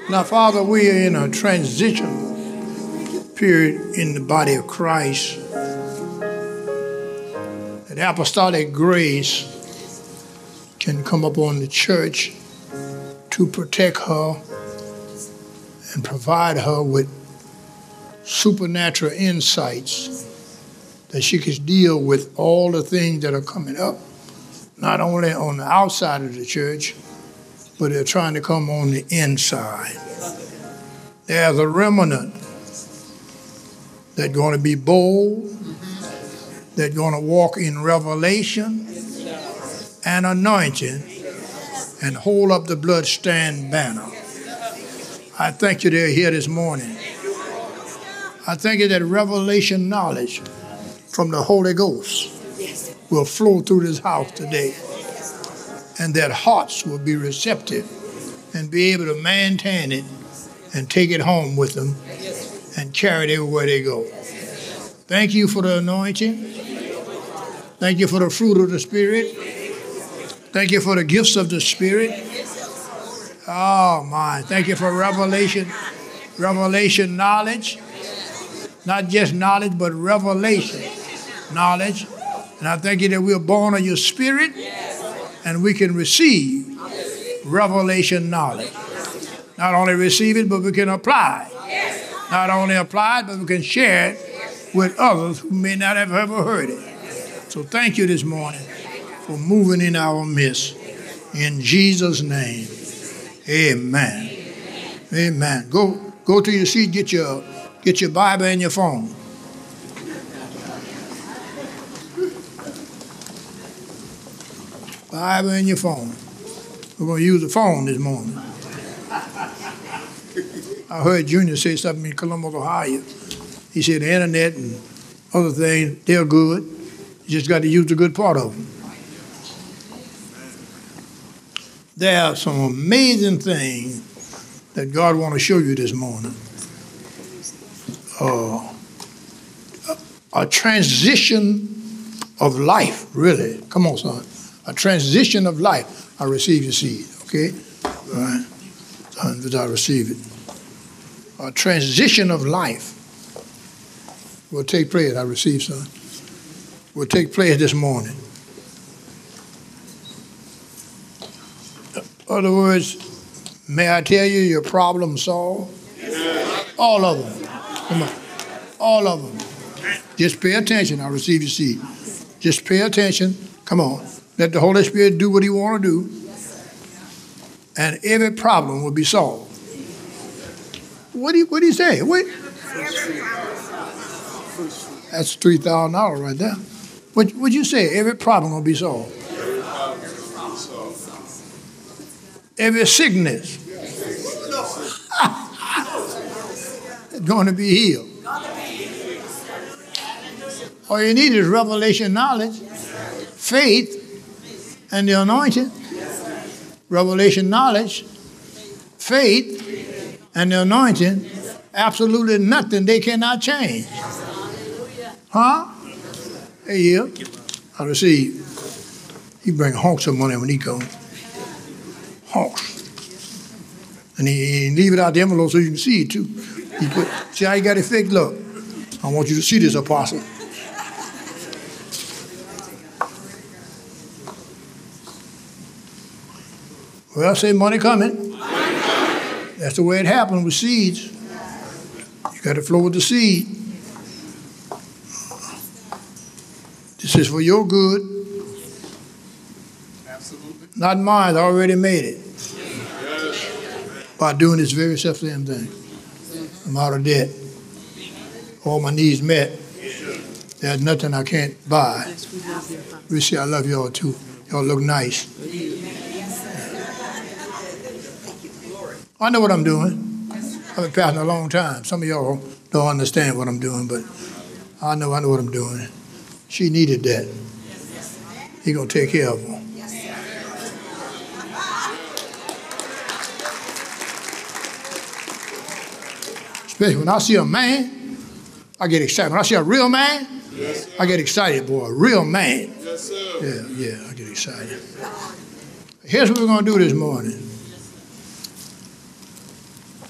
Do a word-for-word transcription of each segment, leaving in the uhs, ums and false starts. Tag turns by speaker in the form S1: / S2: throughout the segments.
S1: Now, Father, we are in a transition period in the body of Christ. That apostolic grace can come upon the church to protect her and provide her with supernatural insights that she can deal with all the things that are coming up, not only on the outside of the church, but they're trying to come on the inside. There's a remnant that's going to be bold, that's going to walk in revelation and anointing and hold up the bloodstained banner. I thank you they're here this morning. I thank you that revelation knowledge from the Holy Ghost will flow through this house today, and that hearts will be receptive and be able to maintain it and take it home with them and carry it everywhere they go. Thank you for the anointing. Thank you for the fruit of the Spirit. Thank you for the gifts of the Spirit. Oh, my. Thank you for revelation, revelation knowledge. Not just knowledge, but revelation knowledge. And I thank you that we're born of your Spirit and we can receive revelation knowledge. Not only receive it, but we can apply it. Not only apply it, but we can share it with others who may not have ever heard it. So thank you this morning for moving in our midst. In Jesus' name, amen. Amen. Go go to your seat, get your, get your Bible and your phone. Bible and your phone. We're going to use the phone this morning. I heard Junior say something in Columbus, Ohio. He said the internet and other things, they're good. You just got to use the good part of them. There are some amazing things that God wants to show you this morning. Uh, a, a transition of life, really. Come on, son. A transition of life. I receive your seed, okay? All right. Son, but I receive it. A transition of life will take place. I receive, son. Will take place this morning. In other words, may I tell you your problem solved? All of them. Come on. All of them. Just pay attention. I receive your seed. Just pay attention. Come on. Let the Holy Spirit do what he want to do. And every problem will be solved. What do you, what do you say? What? That's three thousand dollars right there. What would you say? Every problem will be solved. Every sickness is going to be healed. All you need is revelation knowledge, faith, and the anointing. Revelation knowledge, faith, and the anointing. Absolutely nothing they cannot change. Huh? Hey, yeah. I receive. He bring honks of money when he comes. Honks. And he, he leave it out the envelope so you can see it too. He put, see how he got it fixed? Look. I want you to see this, apostle. Well, I say money coming. That's the way it happened with seeds. You got to flow with the seed. This is for your good. Absolutely. Not mine. I already made it. By doing this very self-same thing. I'm out of debt. All my needs met. There's nothing I can't buy. We see I love y'all too. Y'all look nice. I know what I'm doing. I've been passing a long time. Some of y'all don't understand what I'm doing, but I know I know what I'm doing. She needed that. He's going to take care of her. Especially when I see a man, I get excited. When I see a real man, yes, I get excited, boy. A real man. Yes, sir. Yeah, yeah, I get excited. Here's what we're going to do this morning.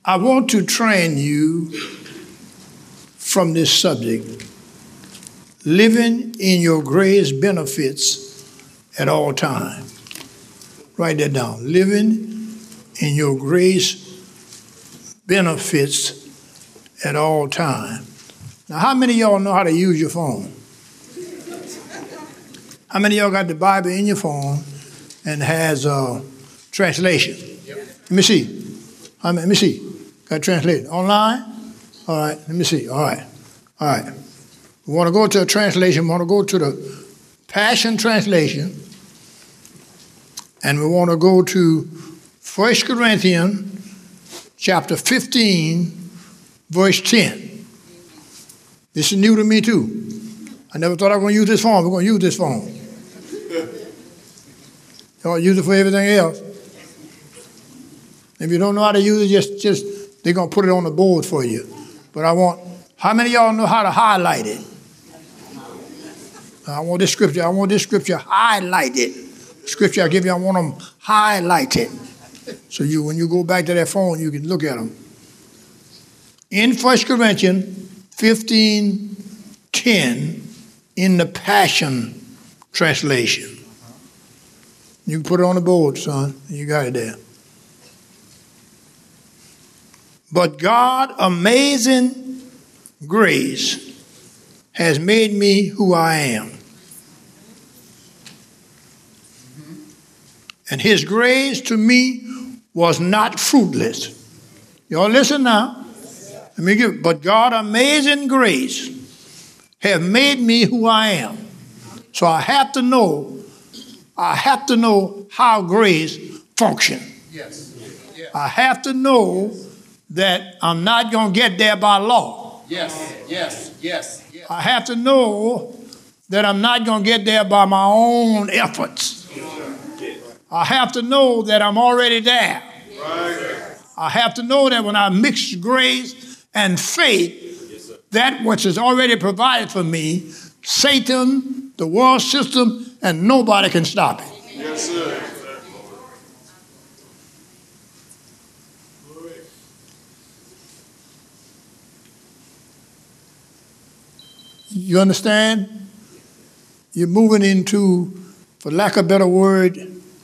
S1: I want to train you from this subject, living in your grace benefits at all times. Write that down. Living in your grace benefits at all times. Now, how many of y'all know how to use your phone? How many of y'all got the Bible in your phone and has a translation? Yep. Let me see. Let me see. Got translated online? All right. Let me see. All right. All right. We want to go to a translation. We want to go to the Passion Translation. And we want to go to First Corinthians chapter fifteen, verse ten. This is new to me too. I never thought I was going to use this phone. We're going to use this phone. Y'all use it for everything else. If you don't know how to use it, just, just they're going to put it on the board for you. But I want, how many of y'all know how to highlight it? I want this scripture, I want this scripture highlighted. Scripture I give you, I want them highlighted. So you, when you go back to that phone, you can look at them. In First Corinthians fifteen ten, in the Passion Translation. You can put it on the board, son. You got it there. But God, amazing grace, has made me who I am. And his grace to me was not fruitless. Y'all listen now. Let me give, but God, amazing grace, have made me who I am. So I have to know, I have to know how grace functions. Yes. Yes. I have to know that I'm not going to get there by law.
S2: Yes, yes, yes, yes.
S1: I have to know that I'm not going to get there by my own efforts. I have to know that I'm already there. Right. I have to know that when I mix grace and faith, yes, that which is already provided for me, Satan, the world system, and nobody can stop it.
S2: Yes, sir.
S1: You understand? You're moving into, for lack of a better word,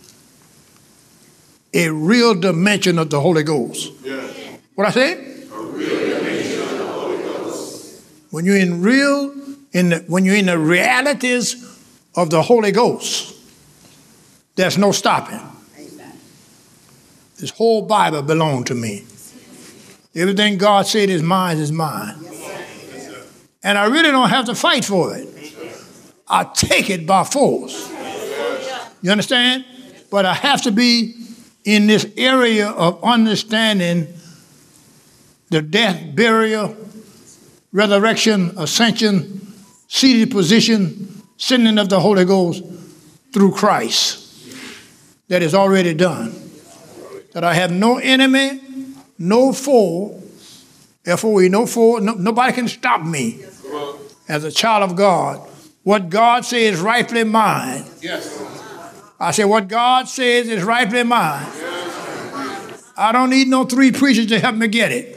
S1: a real dimension of the Holy Ghost. Yeah. What I say?
S2: A real dimension of the Holy Ghost.
S1: When you're in real, in the, when you're in the realities of the Holy Ghost, there's no stopping. Amen. This whole Bible belongs to me. Everything God said is mine is mine. Yes, sir. And I really don't have to fight for it. I take it by force. You understand? But I have to be in this area of understanding the death, burial, resurrection, ascension, seated position, sending of the Holy Ghost through Christ that is already done. That I have no enemy, no foe, F O E, no foe, no, nobody can stop me as a child of God. What God says is rightfully mine. Yes. I say, what God says is rightfully mine. Yes. I don't need no three preachers to help me get it.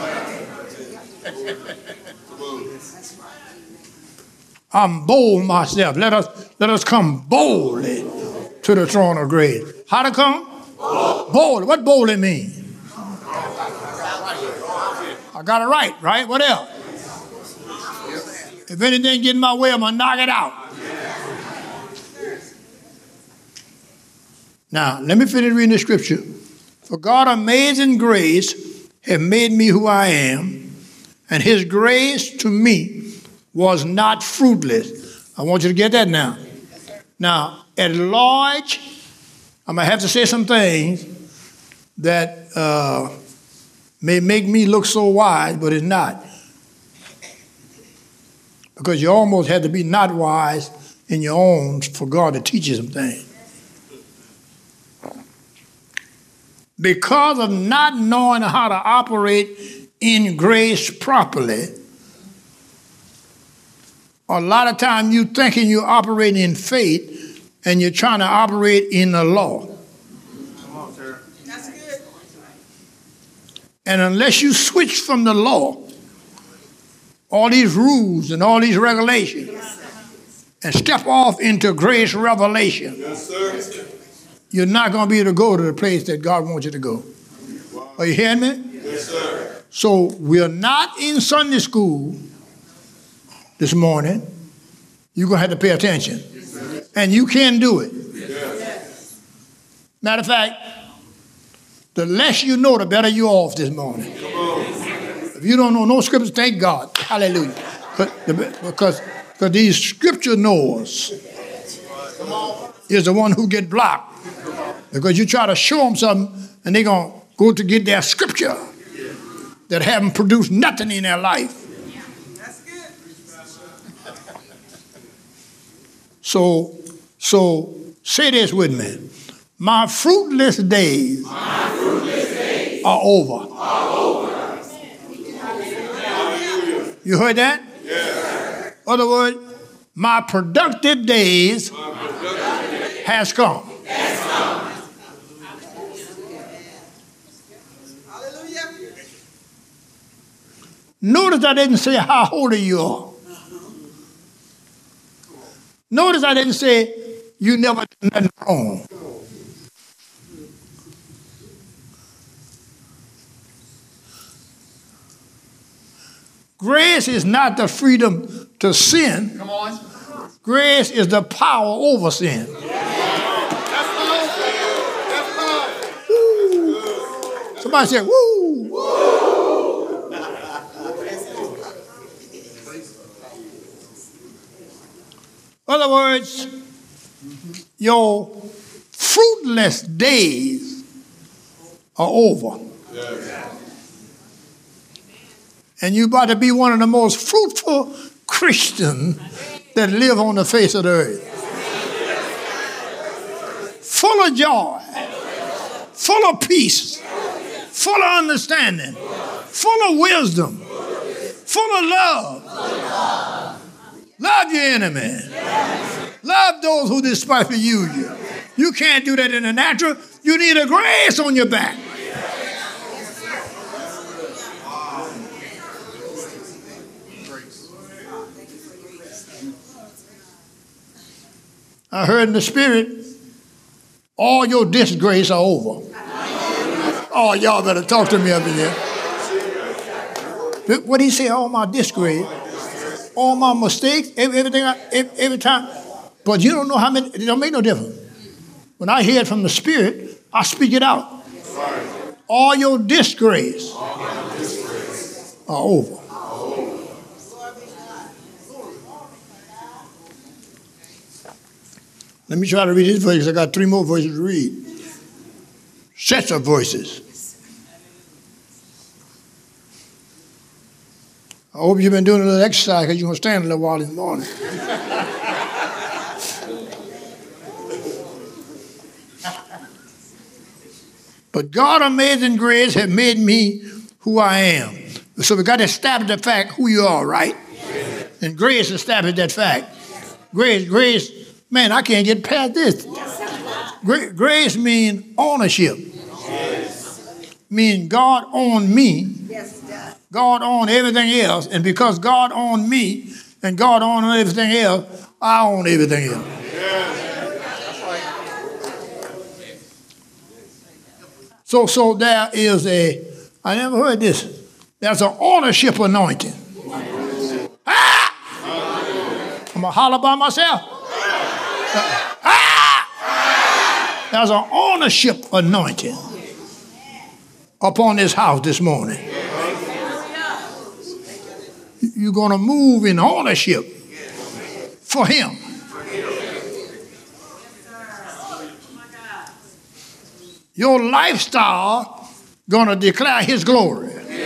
S1: I'm bold myself. Let us let us come boldly to the throne of grace. How to come? Bold. Bold. What boldly mean? I got it right, right? What else? If anything get in my way, I'm going to knock it out. Now, let me finish reading the scripture. For God, amazing grace, have made me who I am, and his grace to me was not fruitless. I want you to get that now. Now, at large, I'm going to have to say some things that uh, may make me look so wise, but it's not. Because you almost had to be not wise in your own for God to teach you some things. Because of not knowing how to operate in grace properly, a lot of times you thinking you're operating in faith and you're trying to operate in the law.
S2: Come on, sir. That's good.
S1: And unless you switch from the law, all these rules and all these regulations, and step off into grace revelation,
S2: Yes, sir.
S1: you're not going to be able to go to the place that God wants you to go. Are you hearing me?
S2: Yes, sir.
S1: So we're not in Sunday school this morning. You're going to have to pay attention. And you can do it.
S2: Yes.
S1: Matter of fact, the less you know, the better you're off this morning.
S2: Come on.
S1: If you don't know no scriptures, thank God. Hallelujah. But the- Because, because these scripture knowers is the one who get blocked. Because you try to show them something, and they're going to go to get their scripture that haven't produced nothing in their life. So, so say this with me. My fruitless days,
S2: My fruitless days
S1: are over.
S2: are over.
S1: You heard that?
S2: Yes.
S1: In other words, my productive days
S2: My productive
S1: has come.
S2: has come.
S1: Notice I didn't say how holy you are. Notice I didn't say you never did nothing wrong. Grace is not the freedom to sin.
S2: Come on.
S1: Grace is the power over sin. Somebody say, woo. In other words, your fruitless days are over. And you're about to be one of the most fruitful Christians that live on the face of the earth. Full of joy, full of peace, full of understanding, full of wisdom, full of love. Love your enemy. Love those who despitefully use you. You can't do that in the natural. You need a grace on your back. I heard in the spirit, all your disgrace are over. Oh, y'all better talk to me up in here. What did he say? All my disgrace, all my mistakes, every- everything, I, every, every time. But you don't know how many, it don't make no difference. When I hear it from the spirit, I speak it out. All your disgrace are over. Let me try to read this voice. I got three more voices to read. Sets of voices. I hope you've been doing a little exercise because you're going to stand a little while in the morning. But God amazing grace has made me who I am. So we got to establish the fact who you are, right? And grace established that fact. Grace, grace, man, I can't get past this. Gra- Grace means ownership. Means God owned me. God owned everything else. And because God owned me and God owned everything else, I own everything else. So, so there is a, I never heard this, there's an ownership anointing. Ah! I'm going to holler by myself. Ah! There's an ownership anointing upon this house this morning. You're going to move in ownership for him. Your lifestyle going to declare his glory.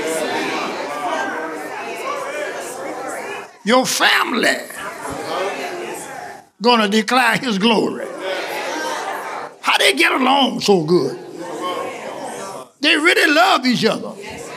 S1: Your family going to declare his glory. How they get along so good? They really love each other.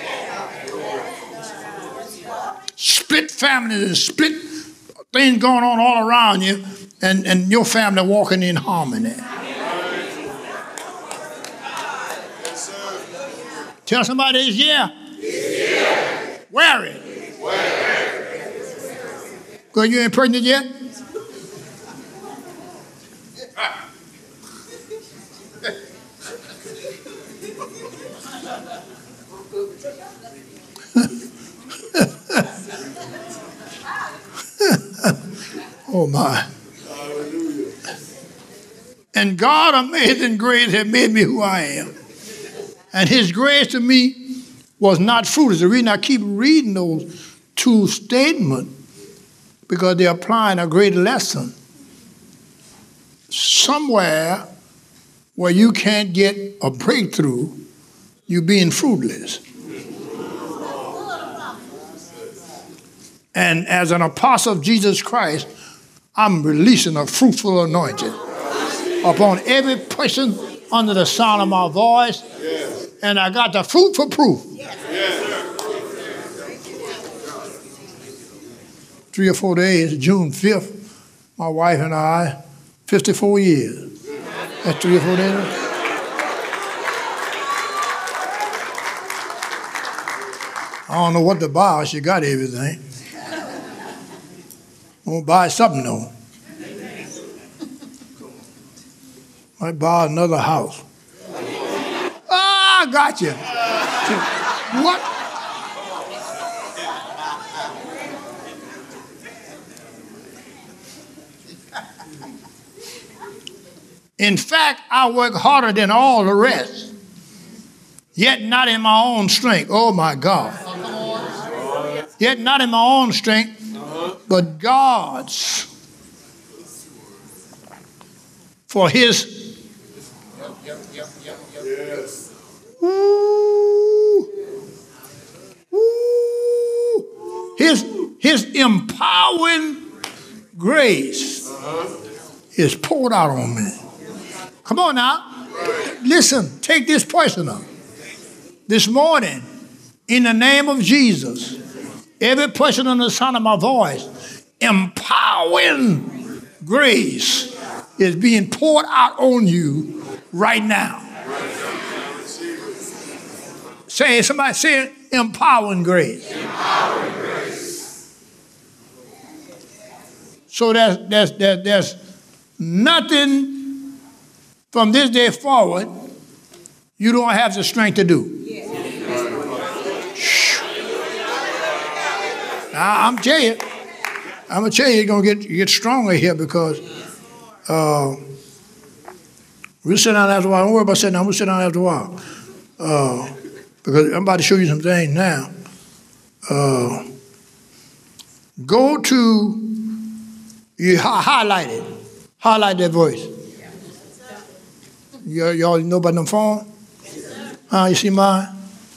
S1: Split families and split things going on all around you, and, and your family walking in harmony. Tell somebody it's yeah.
S2: Yeah.
S1: Wear it.
S2: Wear it.
S1: Because you ain't pregnant yet? Oh my. And God, amazing grace, has made me who I am. And his grace to me was not foolish. The reason I keep reading those two statements, because they're applying a great lesson. Somewhere where you can't get a breakthrough, you're being fruitless. And as an apostle of Jesus Christ, I'm releasing a fruitful anointing upon every person under the sound of my voice. Yes. And I got the fruit for proof. Yes. Three or four days, June fifth, my wife and I, fifty-four years. That's three or four days. I don't know what to buy. She got everything. I'm going to buy something, though. Might buy another house. Ah, I got you. What? In fact, I work harder than all the rest, yet not in my own strength. Oh, my God. Yet not in my own strength, but God's. For his.
S2: Yes.
S1: Ooh, ooh, his, his empowering grace uh-huh. is poured out on me. Come on now. Right. Listen, take this personal. This morning, in the name of Jesus, every person on the sound of my voice, empowering grace is being poured out on you right now. Say, somebody say empowering grace.
S2: Empowering grace.
S1: So there's, there's, there's, there's nothing from this day forward you don't have the strength to do. Yes. Now, I'm telling you, I'm going to tell you, you're going to get, get stronger here because uh, we'll sit down after a while. Don't worry about sitting down. We'll sit down after a while. Uh, because I'm about to show you some things now. Uh, go to, you hi- highlight it. Highlight that voice. Y'all, y'all know about them phone? Huh, you see mine?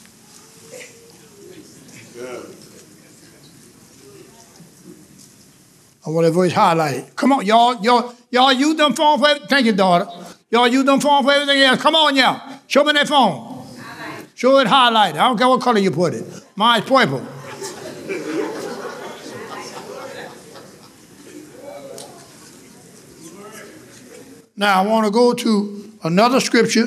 S1: I want that voice highlighted. Come on, y'all, y'all, y'all use them phone for everything. Thank you, daughter. Y'all use them phone for everything else. Come on, y'all. Show me that phone. Show it highlighted. I don't care what color you put it. Mine's purple. Now, I want to go to another scripture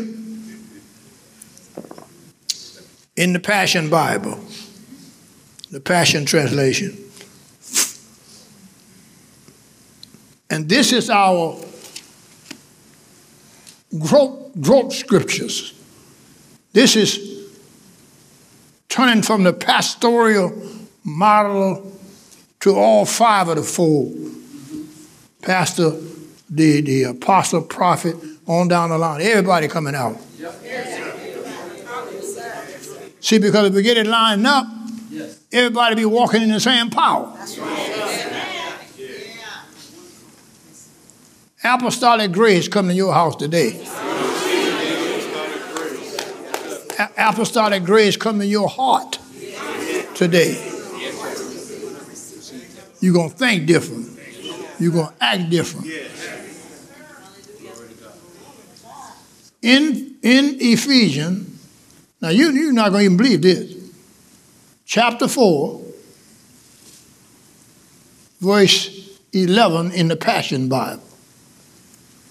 S1: in the Passion Bible, the Passion Translation. And this is our growth, growth scriptures. This is turning from the pastoral model to all five of the fold. Pastor, the, the apostle, prophet, on down the line. Everybody coming out. Yep. See, because if we get it lined up, yes. Everybody be walking in the same power. That's right. Apostolic grace come to your house today. A- apostolic grace come to your heart today. You're going to think different. You're going to act different. In, in Ephesians, now you, you're not going to even believe this. Chapter four, verse eleven in the Passion Bible.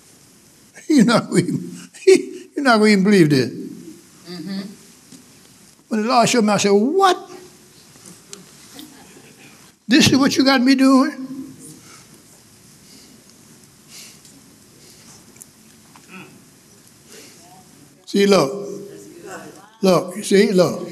S1: You're not going to even, you're not going to even believe this. Mm-hmm. When the Lord showed me, I said, what? This is what you got me doing? See, look. Look, you see, look.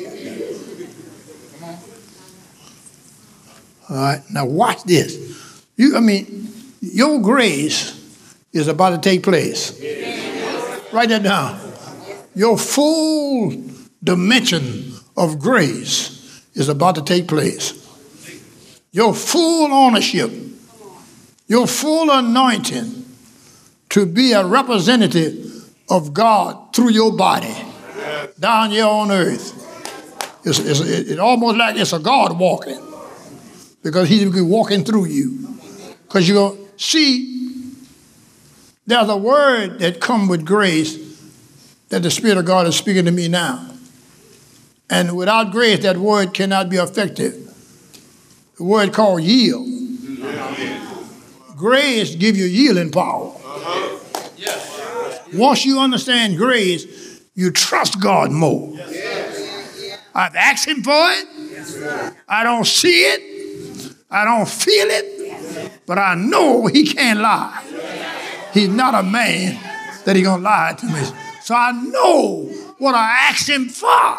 S1: All right, now watch this. You, I mean, your grace is about to take place. Write that down. Your full dimension of grace is about to take place. Your full ownership, your full anointing to be a representative of God through your body down here on earth. It's, it's, it's almost like it's a God walking, because he's walking through you. Because you're going to see, there's a word that comes with grace that the Spirit of God is speaking to me now. And without grace, that word cannot be effective. The word called yield. Mm-hmm. Grace gives you yielding power. Uh-huh. Yes. Once you understand grace, you trust God more. Yes. I've asked him for it. Yes. I don't see it. I don't feel it. But I know he can't lie. He's not a man that he's going to lie to me. So I know what I asked him for.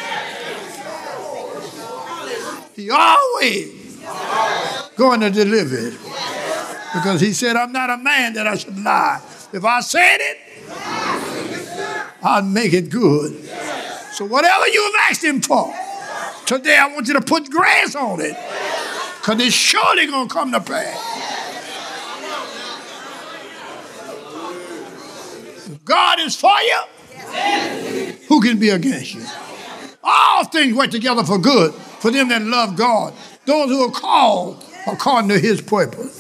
S1: He always going to deliver it. Because he said, I'm not a man that I should lie. If I said it, I'll make it good. So whatever you've asked him for, today I want you to put grace on it. Because it's surely going to come to pass. If God is for you, who can be against you? All things work together for good for them that love God, those who are called according to his purpose.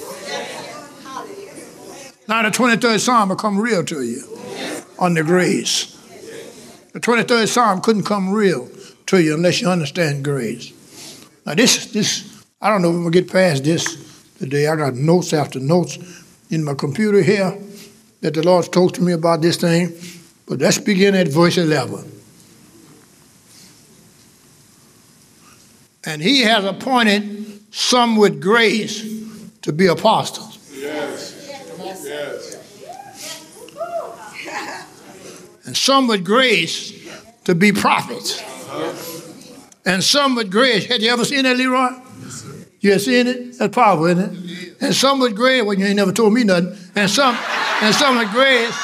S1: Now the twenty-third Psalm will come real to you on the grace. The twenty-third Psalm couldn't come real to you unless you understand grace. Now this, this I don't know if I'm going to get past this today. I got notes after notes in my computer here that the Lord talked to me about this thing. But let's begin at verse eleven. And he has appointed some with grace to be apostles. Yes. Yes. And some with grace to be prophets. Uh-huh. And some with grace. Had you ever seen that, Leroy? Yes, you have seen it? That's powerful, isn't it? Yes. And some with grace. Well, you ain't never told me nothing. And some, and some with grace.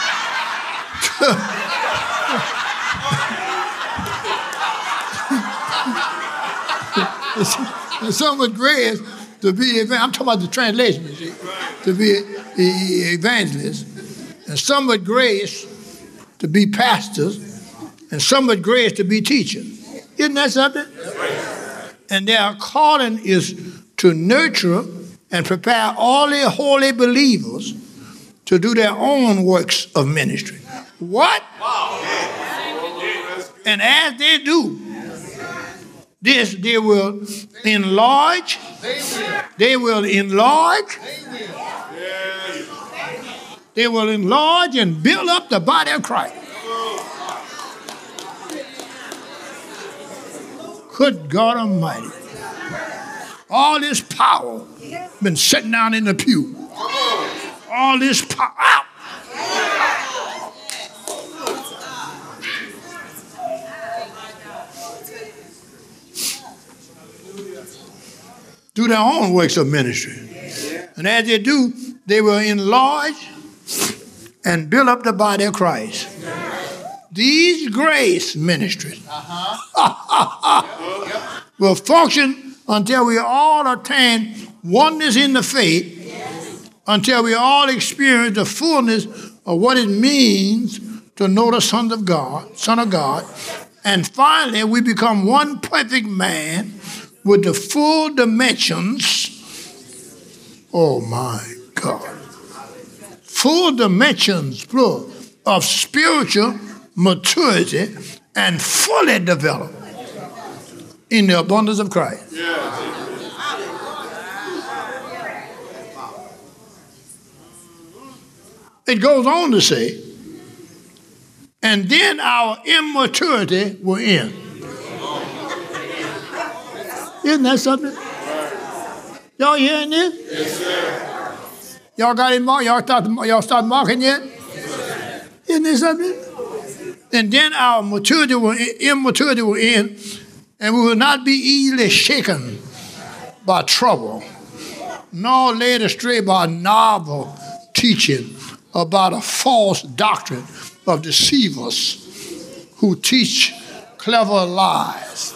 S1: And some with grace to be, I'm talking about the translation, you see, to be evangelists. And some with grace to be pastors. And some with grace to be teachers. Isn't that something? And their calling is to nurture and prepare all the holy believers to do their own works of ministry. What? And as they do this, they will enlarge. They will enlarge. They will enlarge and build up the body of Christ. Good God Almighty. All this power been sitting down in the pew. All this power. Out. Do their own works of ministry. And as they do, they will enlarge and build up the body of Christ. These grace ministries uh-huh. will function until we all attain oneness in the faith, until we all experience the fullness of what it means to know the Son of God, Son of God, and finally we become one perfect man with the full dimensions. Oh my God. Full dimensions, plural, of spiritual maturity and fully developed in the abundance of Christ. It goes on to say, and then our immaturity will end. Isn't that something? Y'all hearing this?
S2: Yes, sir.
S1: Y'all got it marked? Y'all start, y'all start marking yet? Isn't that something? And then our maturity will, immaturity will end, and we will not be easily shaken by trouble, nor led astray by novel teaching about a false doctrine of deceivers who teach clever lies.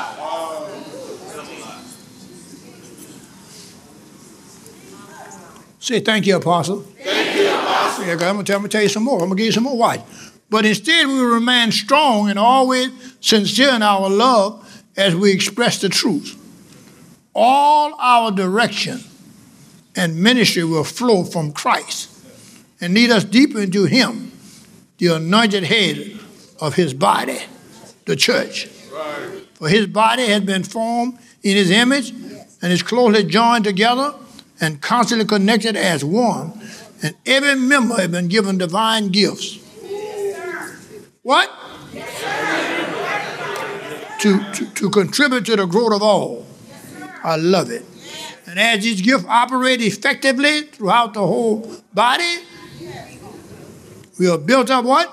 S1: Say thank you, Apostle.
S2: Thank you, Apostle.
S1: Yeah, I'm going to tell you some more. I'm going to give you some more. Watch. But instead, we will remain strong and always sincere in our love as we express the truth. All our direction and ministry will flow from Christ and lead us deeper into Him, the anointed head of His body, the church.
S2: Right.
S1: For His body has been formed in His image and is closely joined together and constantly connected as one, and every member has been given divine gifts. What? To, to, to contribute to the growth of all. I love it. And as these gifts operate effectively throughout the whole body, we are built up what?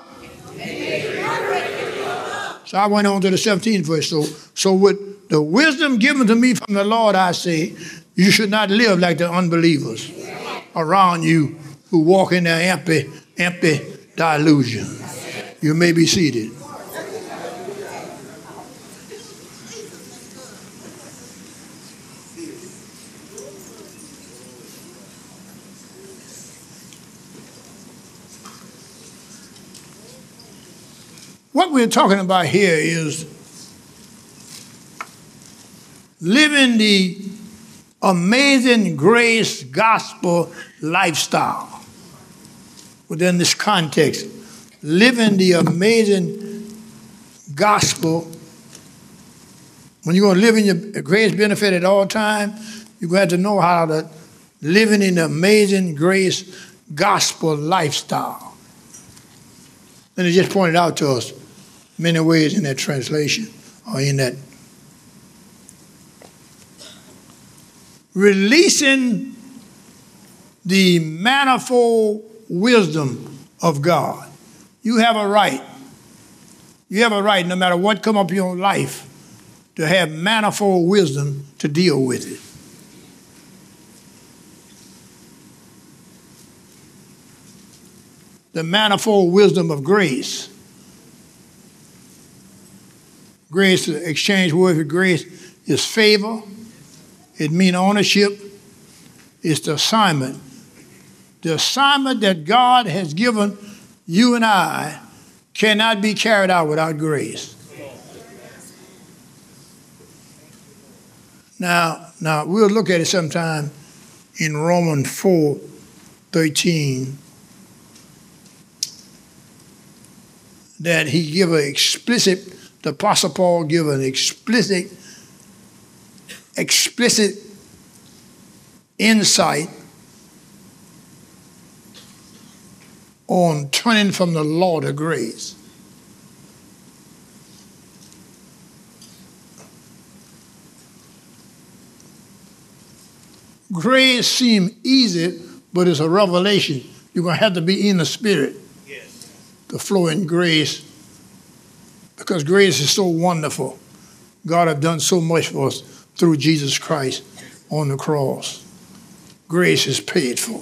S1: So I went on to the seventeenth verse. So, so with the wisdom given to me from the Lord, I say, you should not live like the unbelievers around you who walk in their empty, empty delusion. You may be seated. What we're talking about here is living the amazing grace gospel lifestyle within this context. Living the amazing gospel. When you're going to live in your grace benefit at all times, you're going to have to know how to live in the amazing grace gospel lifestyle. And it just pointed out to us many ways in that translation or in that. Releasing the manifold wisdom of God. You have a right. You have a right, no matter what come up in your life, to have manifold wisdom to deal with it. The manifold wisdom of grace. Grace, the exchange word for grace is favor. It means ownership. It's the assignment. The assignment that God has given you and I cannot be carried out without grace. Now, now we'll look at it sometime in Romans four thirteen, that he give an explicit, the Apostle Paul give an explicit, explicit insight on turning from the law to grace. Grace seems easy, but it's a revelation. You're going to have to be in the Spirit yes. to flow in grace, because grace is so wonderful. God has done so much for us through Jesus Christ on the cross. Grace is paid for.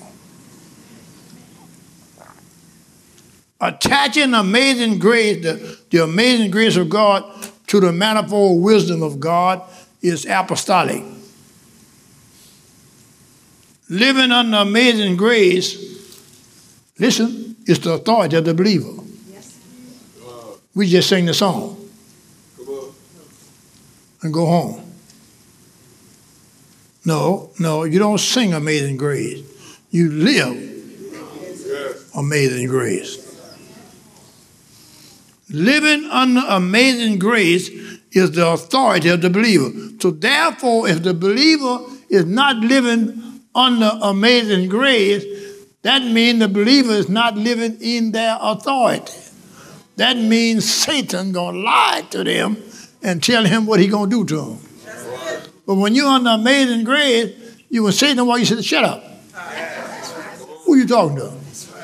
S1: Attaching amazing grace, the, the amazing grace of God to the manifold wisdom of God is apostolic. Living under amazing grace, listen, is the authority of the believer. Yes. We just sing the song and go home. No, no, you don't sing amazing grace. You live amazing grace. Living under amazing grace is the authority of the believer. So therefore, if the believer is not living under amazing grace, that means the believer is not living in their authority. That means Satan gonna lie to them and tell him what he gonna do to them. But when you're under amazing grace, you will say no more. You said, shut up. Who you talking to?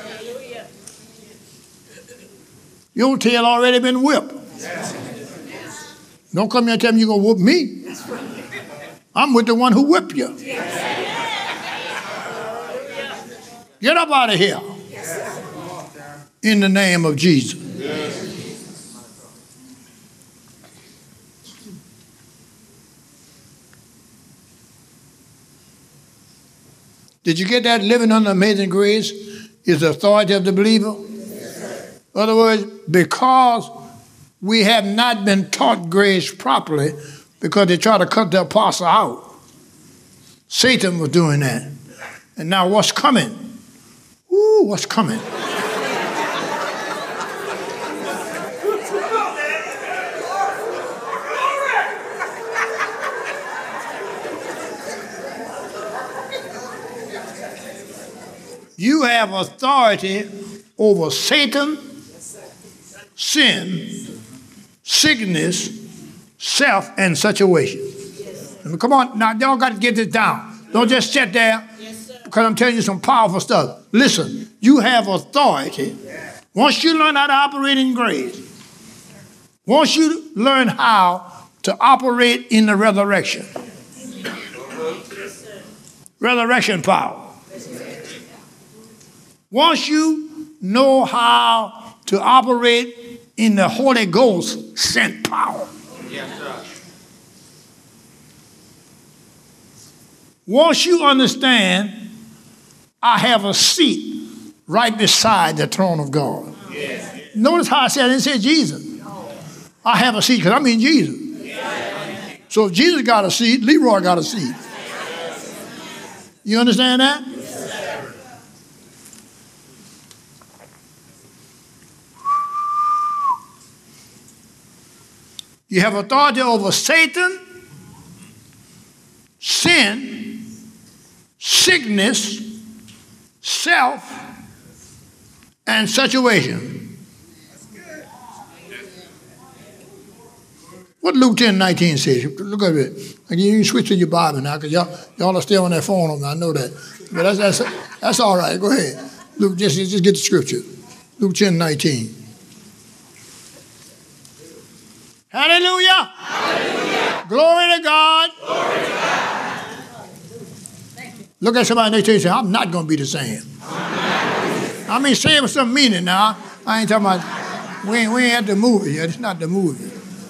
S1: Your tail already been whipped. Don't come here and tell me you're going to whoop me. I'm with the one who whipped you. Get up out of here. In the name of Jesus. Did you get that? Living under amazing grace is the authority of the believer. In other words, because we have not been taught grace properly, because they try to cut the apostle out. Satan was doing that. And now what's coming? Ooh, what's coming? You have authority over Satan, sin, sickness, self, and situation. Come on, now y'all got to get this down. Don't just sit there because I'm telling you some powerful stuff. Listen, you have authority. Once you learn how to operate in grace, once you learn how to operate in the resurrection, resurrection power. Once you know how to operate in the Holy Ghost sent power. Yes, sir. Once you understand, I have a seat right beside the throne of God. Yes. Notice how I said, I didn't say Jesus. I have a seat because I mean Jesus. Yes. So if Jesus got a seat, Leroy got a seat. You understand that? You have authority over Satan, sin, sickness, self, and situation. What Luke ten nineteen says? Look at it. You can switch to your Bible now because y'all, y'all are still on that phone on me. I know that. But that's, that's, that's all right. Go ahead. Luke, just, just get the scripture. Luke ten nineteen. Hallelujah. Hallelujah. Glory to God. Glory to God. Look at somebody next to you and say, I'm not going to be the same. I mean, say it with some meaning now. I ain't talking about, we ain't, we ain't at the movie yet. It's not the movie.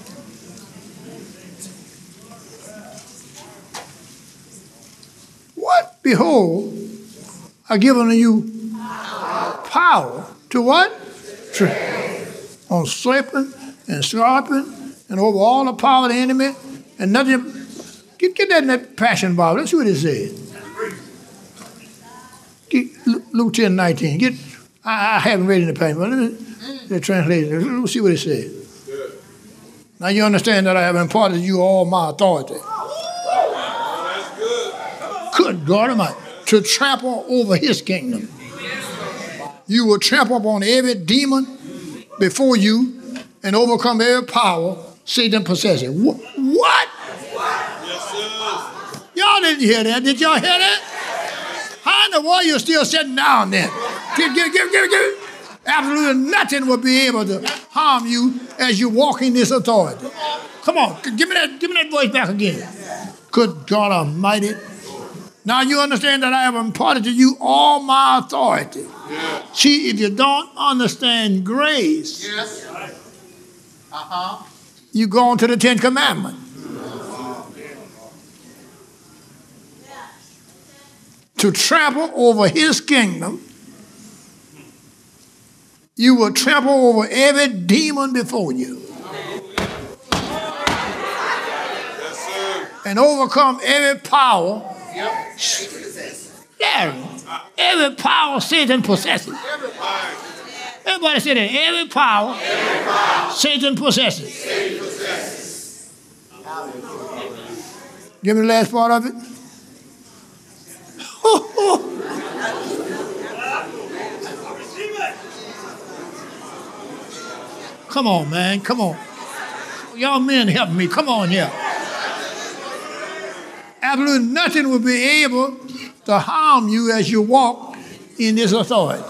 S1: What? Behold, I've given you power to what? Tread on serpent and scorpion, and over all the power of the enemy, and nothing. Get, get that in that Passion Bible. Let's see what it says. Get Luke ten nineteen. Get. I, I haven't read it in the Passion, but let me the translation. Let's see what it says. Now you understand that I have imparted to you all my authority. Good God Almighty, to trample over His kingdom. You will trample upon every demon before you and overcome every power Satan possesses. What? What? Yes, sir. Y'all didn't hear that. Did y'all hear that? How in the world you still sitting down there? Give, give, give, give, give. Absolutely nothing will be able to harm you as you walk in this authority. Come on, give me that, give me that voice back again. Good God Almighty. Now you understand that I have imparted to you all my authority. Yeah. See, if you don't understand grace, yes. Uh-huh. You go on to the Ten Commandments. To trample over His kingdom, you will trample over every demon before you. Yes, and overcome every power. Yep. Larry, every power Satan possesses. Everybody say that. Every power, every power Satan possesses. Satan possesses. Give me the last part of it. Come on, man. Come on. Y'all men help me. Come on here. Absolutely nothing will be able to harm you as you walk in this authority.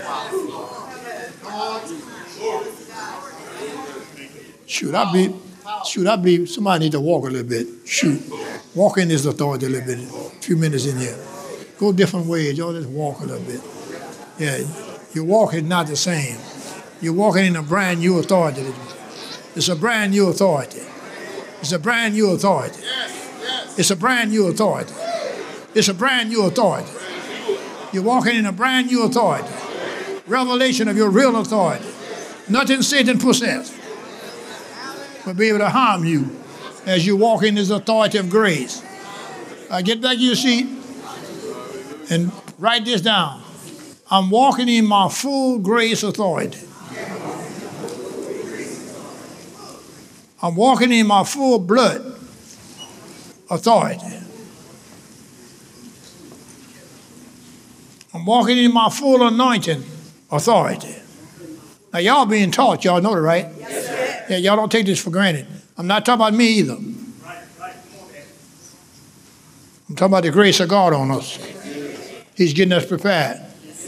S1: Shoot, I be, shoot, I be, somebody need to walk a little bit. Shoot, walk in this authority a little bit, a few minutes in here. Go different ways, y'all just walk a little bit. Yeah, your walk is not the same. You're walking in a brand new authority. It's a brand new authority. It's a brand new authority. It's a brand new authority. It's a brand new authority. You're walking in a brand new authority. Revelation of your real authority. Nothing Satan possessed will be able to harm you as you walk in this authority of grace. Uh, get back to your seat and write this down. I'm walking in my full grace authority. I'm walking in my full blood authority. I'm walking in my full anointing authority. Now, y'all being taught, y'all know that, right? Yes, sir. Yeah, y'all don't take this for granted. I'm not talking about me either. I'm talking about the grace of God on us. He's getting us prepared.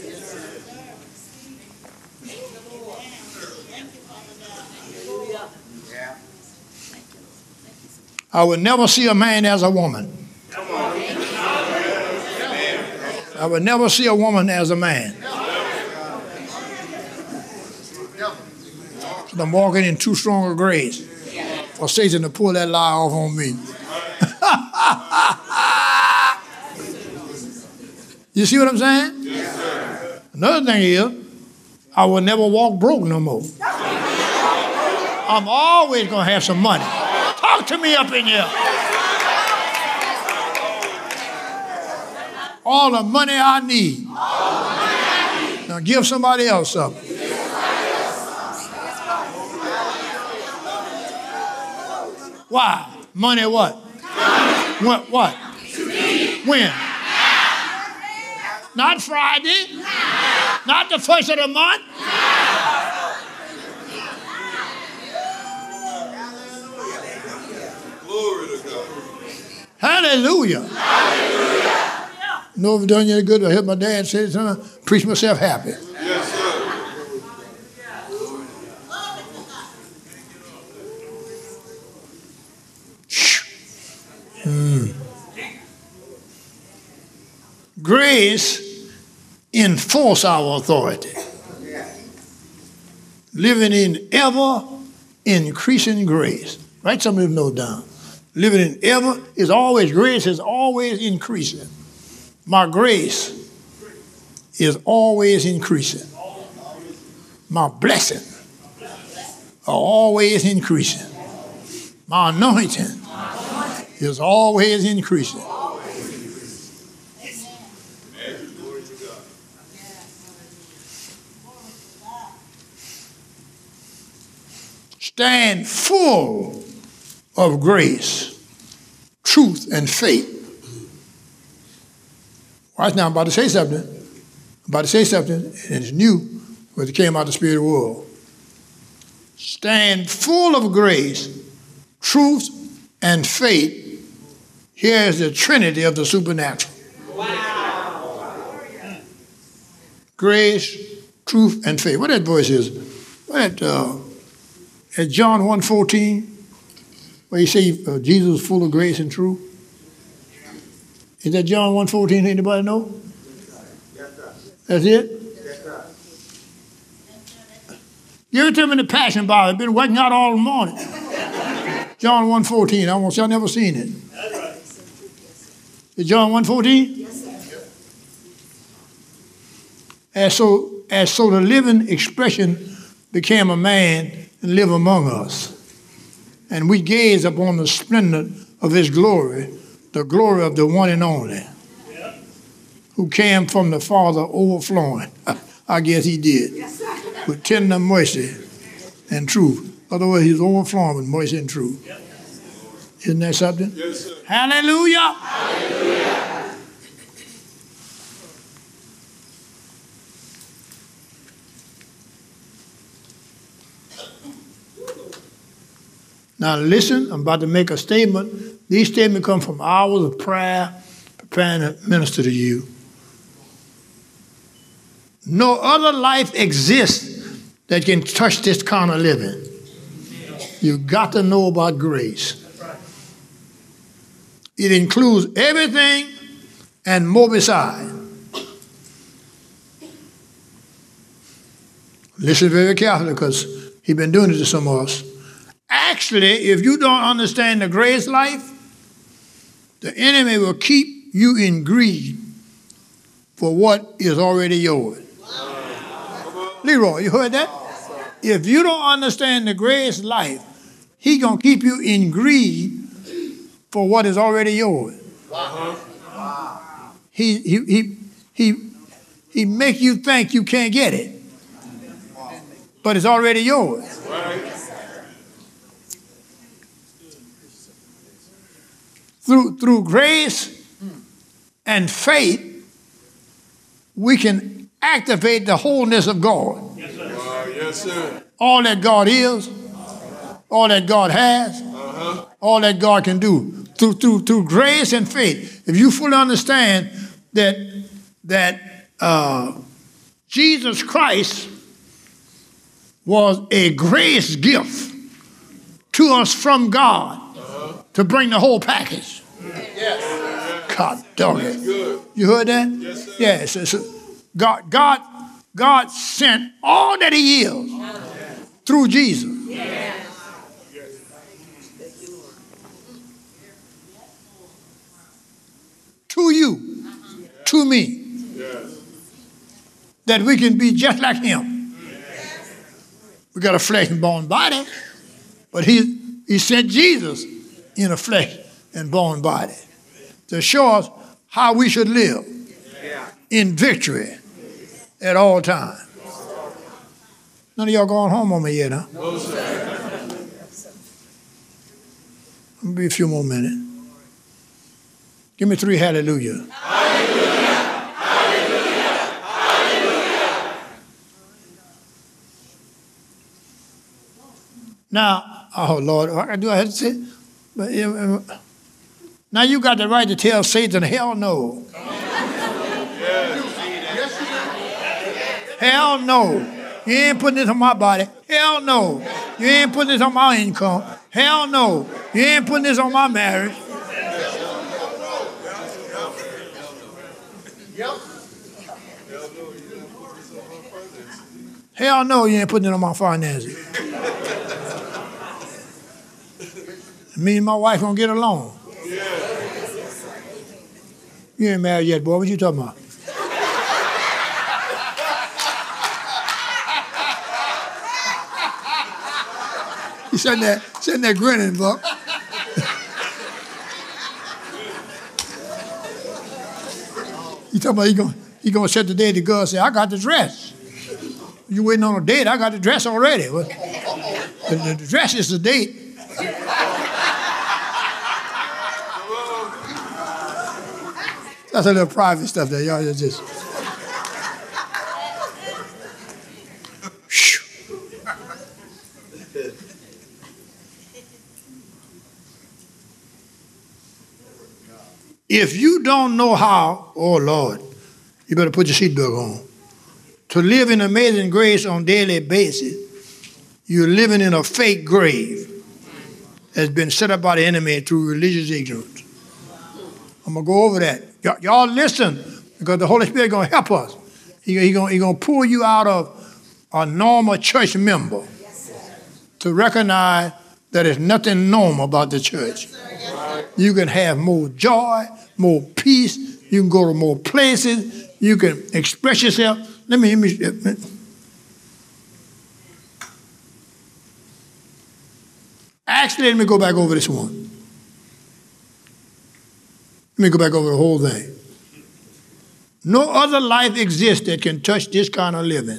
S1: I would never see a man as a woman. I would never see a woman as a man. So I'm walking in too strong a grace for Satan to pull that lie off on me. You see what I'm saying? Yes, sir. Another thing is, I will never walk broke no more. I'm always going to have some money. Talk to me up in here. All the money I need. Now give somebody else something. Why? Money what? What? What? When? Not Friday. Not the first of the month.
S2: Glory to God.
S1: Hallelujah. Hallelujah. Know if I've done you any good, I heard my dad say something, preach myself happy.
S2: Yes, sir.
S1: Hmm. Grace enforce our authority. Living in ever increasing grace. Write some of them notes down. Living in ever is always, grace is always increasing. My grace is always increasing. My blessing are always increasing. My anointing is always increasing. Stand full of grace, truth, and faith. Right now, I'm about to say something. I'm about to say something, and it's new, because it came out of the spirit world. Stand full of grace, truth, and faith. Here is the Trinity of the supernatural. Wow. Grace, truth, and faith. What that voice is? What that, uh, at John one fourteen, where you say uh, Jesus was full of grace and truth? Is that John one fourteen? Anybody know? That's it? Give it to me in the Passion Bible. I've been working out all morning. John one fourteen. I almost y'all never seen it. Is John one fourteen? Yes, sir. And so, as so the living expression became a man and lived among us. And we gaze upon the splendor of his glory, the glory of the one and only, yeah, who came from the Father overflowing. I guess he did. Yes, with tender mercy and truth. Otherwise, he's overflowing with mercy and truth. Yep. Isn't that something? Yes, sir. Hallelujah. Hallelujah. Now listen, I'm about to make a statement these statements come from hours of prayer, preparing to minister to you. No other life exists that can touch this kind of living. You got to know about grace. It includes everything and more beside. Listen very carefully, because he's been doing it to some of us. Actually, if you don't understand the grace life, the enemy will keep you in greed for what is already yours. Leroy, you heard that? If you don't understand the grace life, he's going to keep you in greed for what is already yours. He, he, he, he, he make you think you can't get it, but it's already yours. Through, through grace and faith, we can activate the wholeness of God.
S2: Yes, sir. Uh, yes, sir.
S1: All that God is, all that God has, uh-huh. all that God can do. Through, through, through grace and faith. If you fully understand that, that uh, Jesus Christ was a grace gift to us from God uh-huh. to bring the whole package. Yes. God dog it. You heard that? Yes, sir. Yes. So, so God, God, God sent all that he is through Jesus. Yes. To you, to me, yes. that we can be just like him. Yes. We got a flesh and bone body, but he, he sent Jesus in a flesh and bone body to show us how we should live yeah. in victory at all times. None of y'all going home on me yet, huh? No, sir. I'll be a few more minutes. Give me three hallelujah. Hallelujah. Hallelujah. Hallelujah. Now, oh Lord, I do I have to say? But, uh, now you got the right to tell Satan, hell no. Hell no. You ain't putting this on my body. Hell no. You ain't putting this on my income. Hell no. You ain't putting this on my marriage. Hell no, you ain't putting it on my finances. Me and my wife gonna get along. You ain't married yet, boy. What you talking about? You sitting there, sitting there grinning, Buck. You talking about he gonna he gonna set the date to go and say, I got the dress. You waiting on a date? I got the dress already. Well, the, the dress is the date. That's a little private stuff there, y'all. Just. If you don't know how, oh Lord, you better put your seatbelt on. To live in amazing grace on a daily basis, you're living in a fake grave that's been set up by the enemy through religious ignorance. I'm going to go over that. Y- y'all listen, because the Holy Spirit is going to help us. He's he going he to pull you out of a normal church member to recognize that there's nothing normal about the church. You can have more joy, more peace. You can go to more places. You can express yourself. Let me, let me. Actually, let me go back over this one. Let me go back over the whole thing. No other life exists that can touch this kind of living.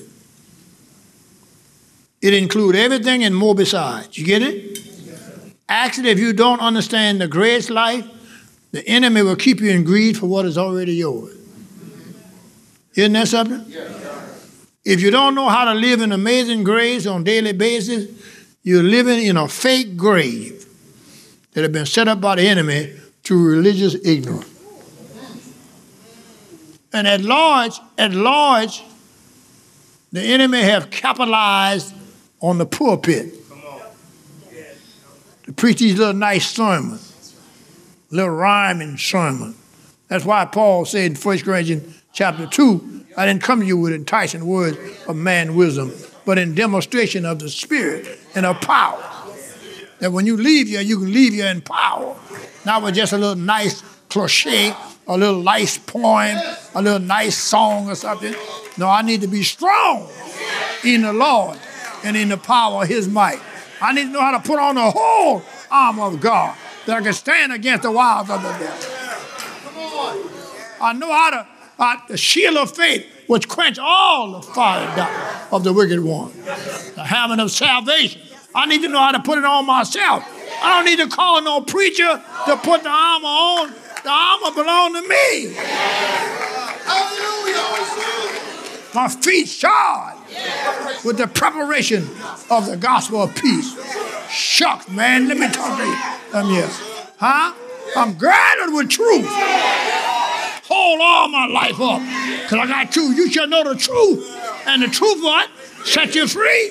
S1: It includes everything and more besides. You get it? Actually, if you don't understand the grace life, the enemy will keep you in greed for what is already yours. Isn't that something? Yeah. If you don't know how to live in amazing grace on a daily basis, you're living in a fake grave that have been set up by the enemy through religious ignorance. And at large, at large, the enemy have capitalized on the pulpit to preach these little nice sermons, little rhyming sermons. That's why Paul said in First Corinthians chapter two, I didn't come to you with enticing words of man wisdom, but in demonstration of the Spirit and of power. That when you leave here, you can leave here in power. Not with just a little nice cliche, a little nice poem, a little nice song or something. No, I need to be strong in the Lord and in the power of his might. I need to know how to put on the whole armor of God that I can stand against the wiles of the devil. I know how to, uh, the shield of faith, which quench all the fire of the wicked one. The helmet of salvation. I need to know how to put it on myself. I don't need to call no preacher to put the armor on. The armor belongs to me. Hallelujah. My feet shod with the preparation of the gospel of peace. Shucks, man, let me talk to you. Um, yes. Huh? I'm girded with truth. Hold all my life up. Because I got truth. You shall know the truth. And the truth what? Set you free.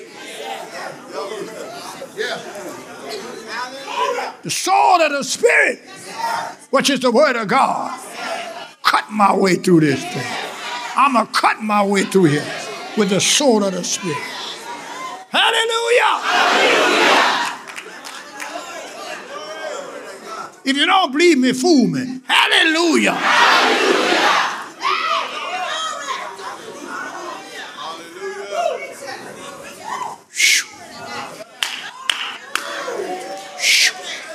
S1: The sword of the Spirit, which is the word of God. Cut my way through this thing. I'm going to cut my way through here with the sword of the Spirit. Hallelujah. Hallelujah. If you don't believe me, fool me. Hallelujah. Hallelujah. Shoo. Shoo.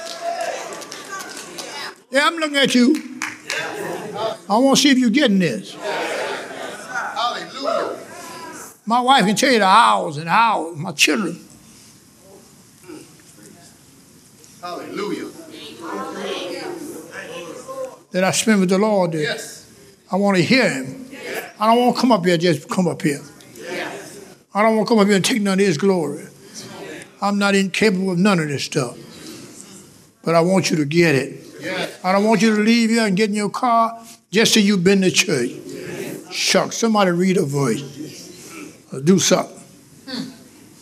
S1: Yeah, I'm looking at you. I want to see if you're getting this. Hallelujah. My wife can tell you the hours and hours. My children. Hallelujah. That I spend with the Lord. That yes. I want to hear him. Yes. I don't want to come up here just come up here. Yes. I don't want to come up here and take none of his glory. I'm not incapable of none of this stuff. But I want you to get it. Yes. I don't want you to leave here and get in your car just so you've been to church. Yes. Shucks, somebody read a verse. Or do something. Hmm.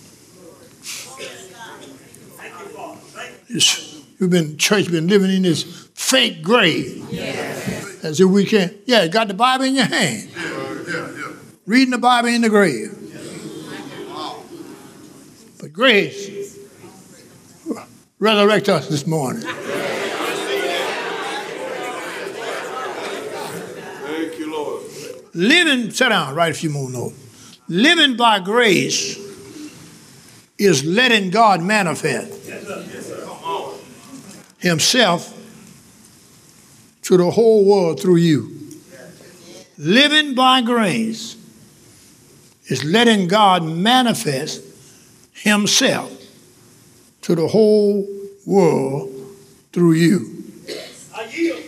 S1: You've been church, been living in this fake grave. Yes. As if we can't. Yeah, you got the Bible in your hand. Yeah, yeah, yeah. Reading the Bible in the grave. Wow. But grace resurrect us this morning.
S2: Thank you, Lord.
S1: Living, sit down, write a few more notes. Living by grace is letting God manifest himself to the whole world through you. Living by grace is letting God manifest himself to the whole world through you. I yield.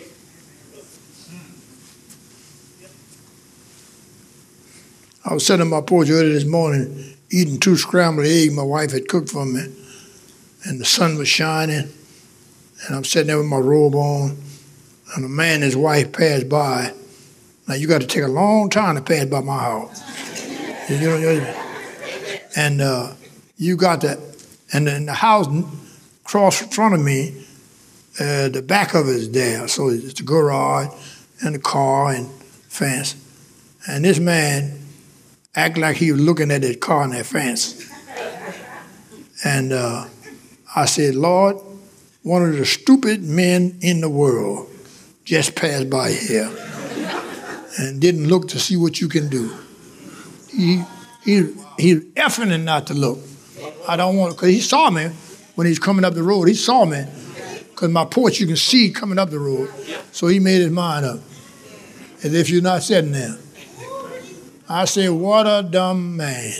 S1: I was sitting on my porch early this morning eating two scrambled eggs my wife had cooked for me, and the sun was shining, and I'm sitting there with my robe on, and a man and his wife passed by. Now, you got to take a long time to pass by my house. You know, you know, and uh, you got that, and then the house across in front of me, uh, the back of it is there. So it's the garage and the car and fence. And this man acted like he was looking at that car and that fence. And uh, I said, Lord, one of the stupid men in the world just passed by here and didn't look to see what you can do. He he he's effing not to look. I don't want to, because he saw me when he's coming up the road. He saw me because my porch you can see coming up the road. So he made his mind up as if you're not sitting there. I said, what a dumb man.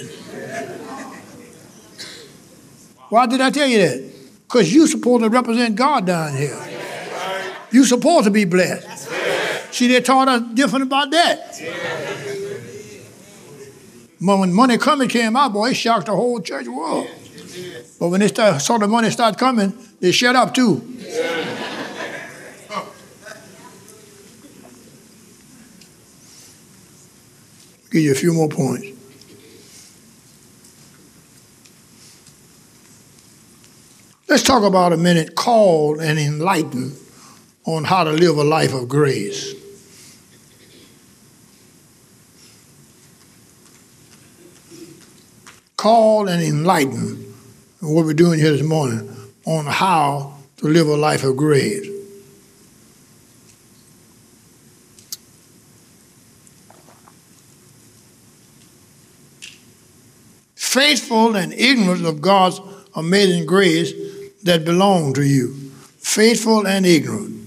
S1: Why did I tell you that? Because you're supposed to represent God down here. You're supposed to be blessed. See, they taught us different about that. When money coming came out, boy, it shocked the whole church world. But when they start, saw the money start coming, they shut up too. Give you a few more points. Let's talk about a minute, called and enlightened on how to live a life of grace. Called and enlightened, what we're doing here this morning, on how to live a life of grace. Faithful and ignorant of God's amazing grace that belong to you. Faithful and ignorant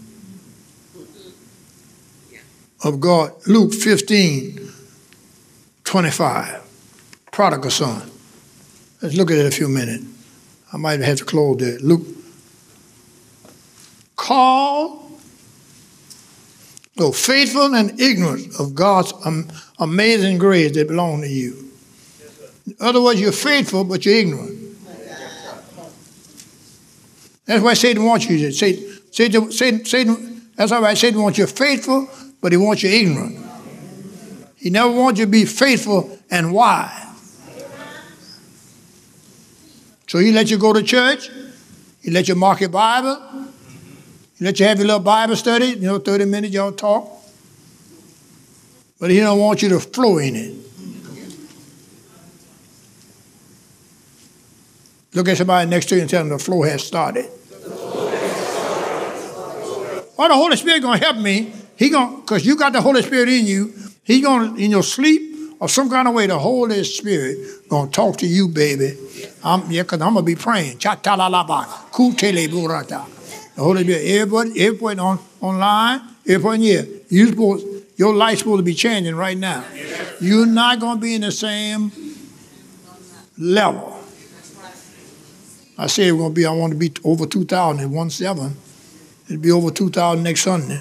S1: of God. Luke fifteen, twenty-five. Prodigal son. Let's look at it a few minutes. I might have to close there. Luke. Call. Oh, faithful and ignorant of God's um, amazing grace that belong to you. In other words, you're faithful, but you're ignorant. That's why Satan wants you to. Satan, Satan, Satan, Satan, that's all right. Satan wants you faithful, but he wants you ignorant. He never wants you to be faithful and wise. So he let you go to church. He let you mark your Bible. He let you have your little Bible study. You know, thirty minutes y'all talk. But he don't want you to flow in it. Look at somebody next to you and tell them the flow has started. Well, the Holy Spirit going to help me. He going because you got the Holy Spirit in you. He going to, in your sleep or some kind of way, the Holy Spirit going to talk to you, baby. I'm, yeah, because I'm going to be praying. The Holy Spirit, everybody, everybody on, online, everybody here, you supposed, your life's supposed to be changing right now. You're not going to be in the same level. I said we're going to be, I want to be over two thousand at one seven. It'll be over two thousand next Sunday.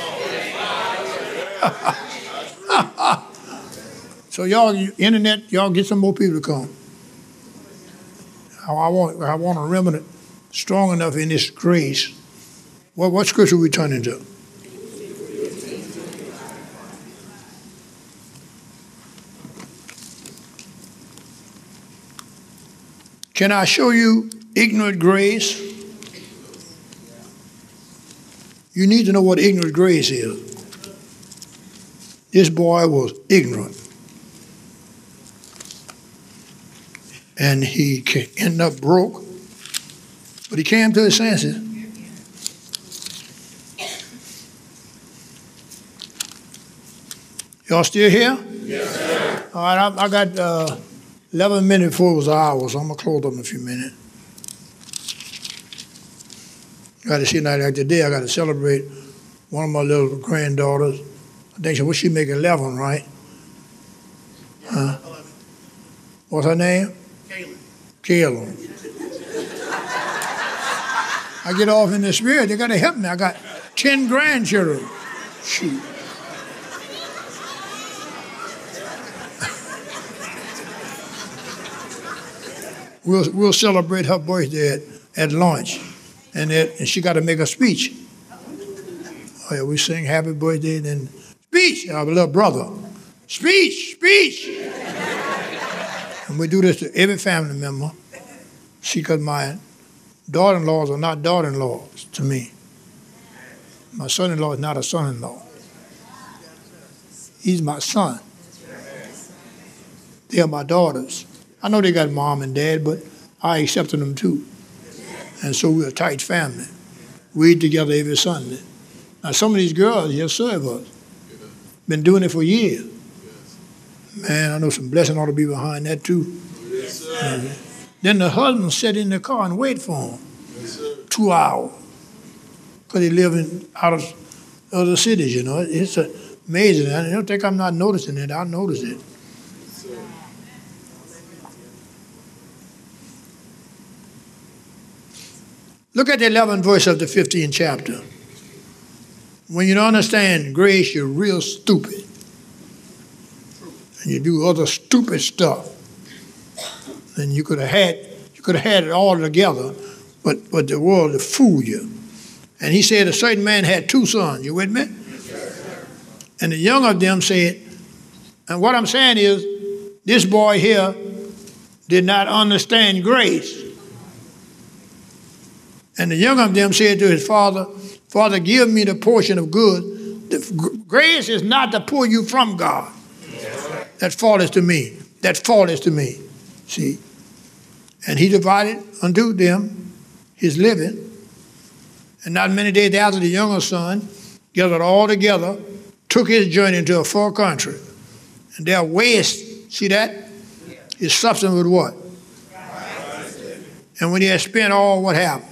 S1: So y'all, internet, y'all get some more people to come. I want, I want a remnant strong enough in this grace. What, what scripture are we turning to? Can I show you ignorant grace? You need to know what ignorant grace is. This boy was ignorant. And he ended up broke, but he came to his senses. Y'all still here?
S2: Yes, sir.
S1: All right, I, I got uh, eleven minutes before it was an hour, so I'm going to close up in a few minutes. Got to see night like today, I got to celebrate one of my little granddaughters. I think she, what she make eleven, right? Huh? What's her name? Caleb. I get off in the spirit, they got to help me. I got ten grandchildren. Shoot. We'll, we'll celebrate her birthday at, at lunch, and, it, and she got to make a speech. Oh yeah, we sing happy birthday, then speech, our little brother. Speech, speech. And we do this to every family member. See, because my daughter-in-laws are not daughter-in-laws to me. My son-in-law is not a son-in-law. He's my son. They are my daughters. I know they got mom and dad, but I accepted them too. And so we're a tight family. We eat together every Sunday. Now some of these girls here serve us. Been doing it for years. Man, I know some blessing ought to be behind that too. And then the husband sit in the car and wait for him. Two hours. Because they live in out of other cities, you know. It's amazing. I don't think I'm not noticing it. I notice it. Look at the eleventh verse of the fifteenth chapter. When you don't understand grace, you're real stupid. And you do other stupid stuff. And you could have had You could have had it all together, but, but the world to fool you. And he said a certain man had two sons. You with me? And the young of them said, and what I'm saying is, this boy here did not understand grace. And the young of them said to his father, Father, give me the portion of good. The, grace is not to pull you from God. That fault is to me. That fault is to me. See? And he divided unto them his living. And not many days after, the younger son gathered all together, took his journey into a far country. And their waste, see that? His substance was what? And when he had spent all, what happened?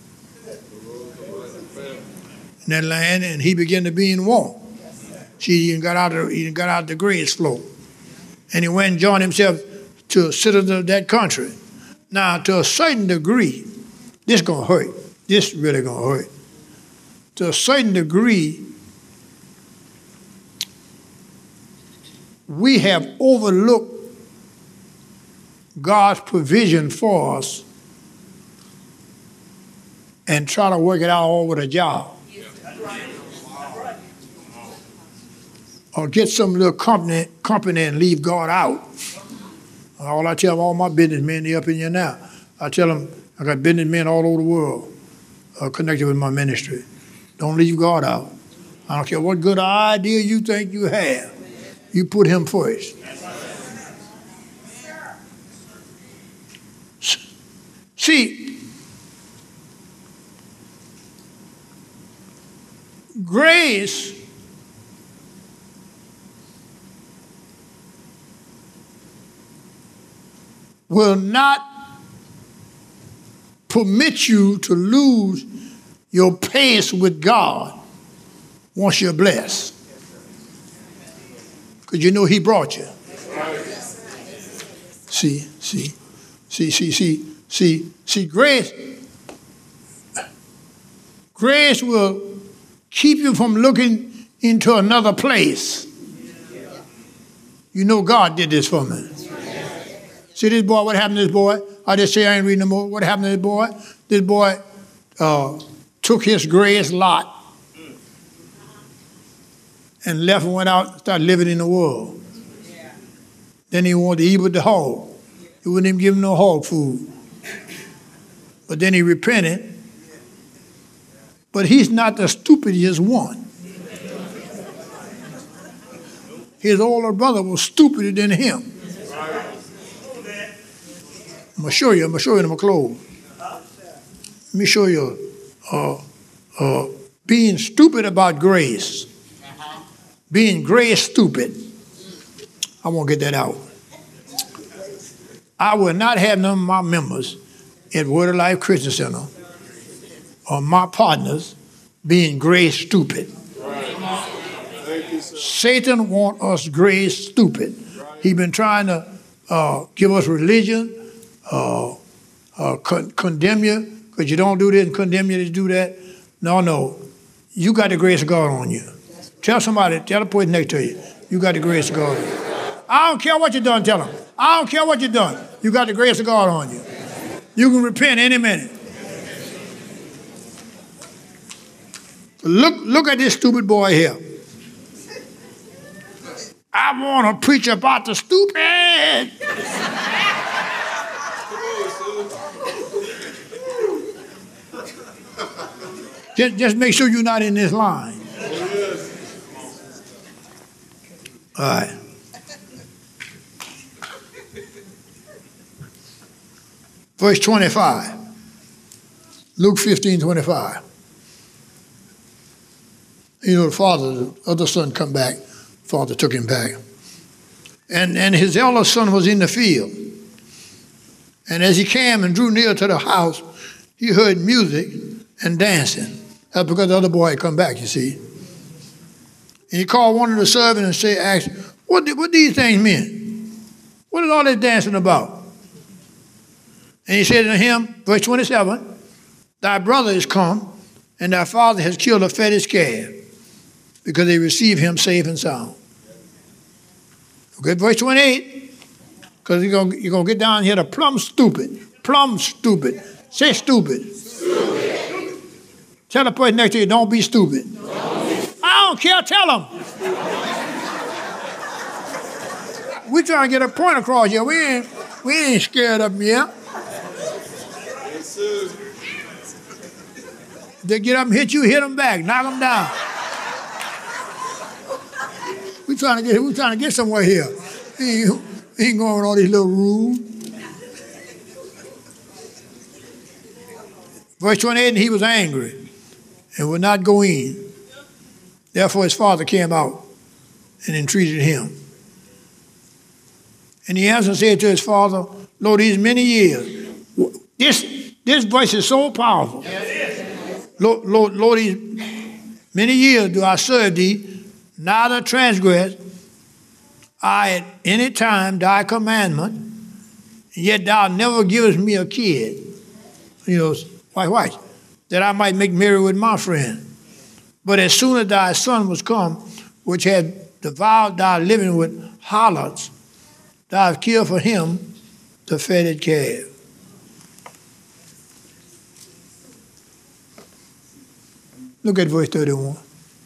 S1: In that land, and he began to be in want. See, he got out of, he got out of the grace flow. And he went and joined himself to a citizen of that country. Now, to a certain degree, this gonna hurt. This really gonna hurt. To a certain degree, we have overlooked God's provision for us and try to work it out all with a job. Or get some little company, company and leave God out. All I tell all my businessmen, they up in here now. I tell them, I got businessmen all over the world uh, connected with my ministry. Don't leave God out. I don't care what good idea you think you have. You put him first. See, grace will not permit you to lose your pace with God once you're blessed. Because you know he brought you. See, see, see, see, see, see, see, grace, grace will keep you from looking into another place. You know God did this for me. See this boy, what happened to this boy? I just say I ain't reading no more. What happened to this boy? This boy uh, took his grace lot and left and went out and started living in the world. Yeah. Then he wanted to eat with the hog. He wouldn't even give him no hog food. But then he repented. But he's not the stupidest one. His older brother was stupider than him. I'm going to show you. I'm going to show you in my clothes. Let me show you uh, uh, being stupid about grace. Being grace stupid. I won't get that out. I will not have none of my members at Word of Life Christian Center or my partners being grace stupid. Satan wants us grace stupid. He's been trying to uh, give us religion, uh, uh, con- condemn you, because you don't do this and condemn you to do that. No, no. You got the grace of God on you. Tell somebody, tell the person next to you, you got the grace of God on you. I don't care what you done, tell them. I don't care what you done. You got the grace of God on you. You can repent any minute. Look, look at this stupid boy here. I want to preach about the stupid. just, just make sure you're not in this line. All right. Verse twenty-five. Luke fifteen, twenty-five. You know, the father, the other son come back. Father took him back. And, and his eldest son was in the field. And as he came and drew near to the house, he heard music and dancing. That's because the other boy had come back, you see. And he called one of the servants and said, asked, what do, what do these things mean? What is all this dancing about? And he said to him, verse twenty-seven, thy brother is come, and thy father has killed the fattest calf, because they receive him safe and sound. Okay, verse twenty-eight, because you're going you're gonna get down here to plumb stupid. Plumb stupid. Say stupid. Stupid. Tell the person next to you, don't be stupid. Don't be stupid. I don't care, tell them. We trying to get a point across here. We ain't, we ain't scared of them yet.
S2: Yes, sir.
S1: They get up and hit you, hit them back, knock them down. We trying to get, we trying to get somewhere here. We ain't, we ain't going with all these little rules. Verse twenty-eight, and he was angry and would not go in. Therefore his father came out and entreated him. And he answered and said to his father, Lord, these many years, this, this voice is so powerful. Lord, Lord, Lord, these many years do I serve thee, neither transgress I at any time thy commandment, and yet thou never givest me a kid. You know, white, white, that I might make merry with my friend. But as soon as thy son was come, which had devoured thy living with harlots, thou hast killed for him the fatted calf. Look at verse thirty-one.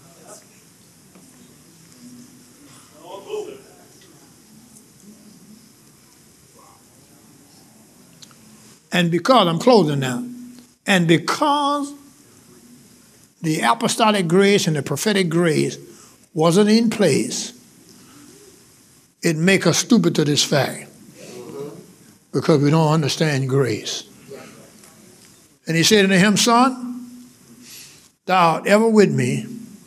S1: And because, I'm closing now, and because the apostolic grace and the prophetic grace wasn't in place, it makes us stupid to this fact because we don't understand grace. And he said unto him, Son, thou art ever with me.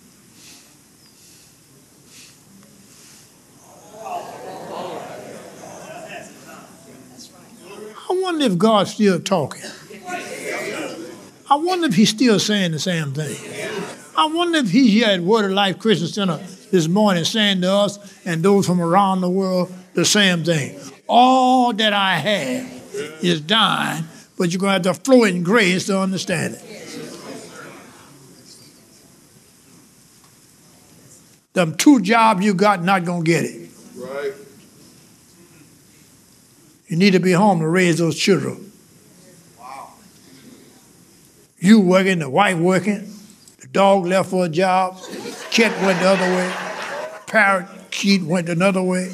S1: I wonder if God's still talking. I wonder if he's still saying the same thing. I wonder if he's here at Word of Life Christian Center this morning saying to us and those from around the world the same thing. All that I have is thine, but you're going to have to flow in grace to understand it. Them two jobs you got, not going to get it.
S2: Right.
S1: You need to be home to raise those children. Wow. You working, the wife working, the dog left for a job, cat went the other way, parrot, kid went another way.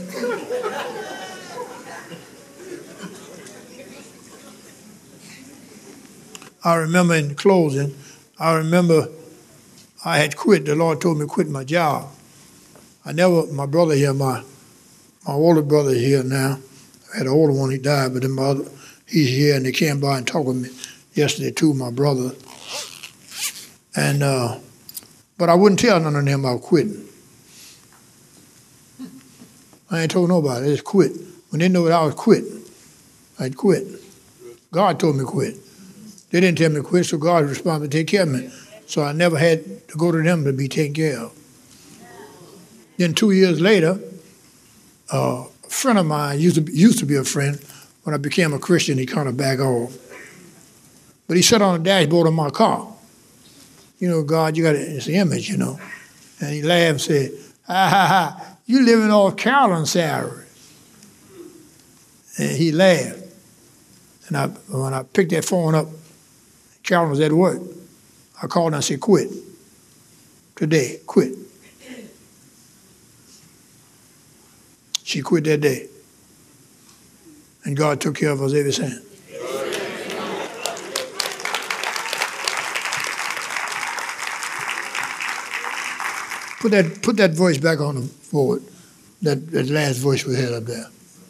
S1: I remember in closing, I remember I had quit. The Lord told me to quit my job. I never, my brother here, my my older brother here now. I had an older one, he died, but then my other, he's here, and they came by and talked with me yesterday too, my brother. And, uh, but I wouldn't tell none of them I was quitting. I ain't told nobody, I just quit. When they know that I was quitting, I'd quit. God told me to quit. They didn't tell me to quit, so God was responsible to take care of me. So I never had to go to them to be taken care of. Then two years later, uh, a friend of mine, used to, be, used to be a friend, when I became a Christian, he kind of backed off. But he sat on the dashboard of my car. You know, God, you got it's the image, you know. And he laughed and said, ha, ha, ha, you living off Carolyn's salary. And he laughed. And I, when I picked that phone up, Carolyn was at work. I called and I said, quit. Today, quit. She quit that day. And God took care of us ever since. Put that, put that voice back on the forward, that, that last voice we had up there.